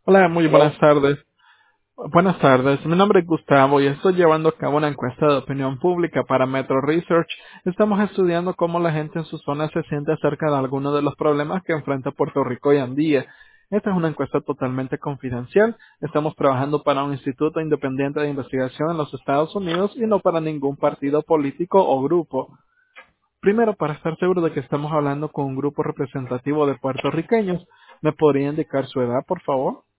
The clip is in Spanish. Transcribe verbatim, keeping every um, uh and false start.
Hola, muy Hello. buenas tardes. Buenas tardes, mi nombre es Gustavo y estoy llevando a cabo una encuesta de opinión pública para Metro Research. Estamos estudiando cómo la gente en su zona se siente acerca de algunos de los problemas que enfrenta Puerto Rico hoy en día. Esta es una encuesta totalmente confidencial. Estamos trabajando para un instituto independiente de investigación en los Estados Unidos y no para ningún partido político o grupo. Primero, para estar seguro de que estamos hablando con un grupo representativo de puertorriqueños, ¿me podría indicar su edad, por favor?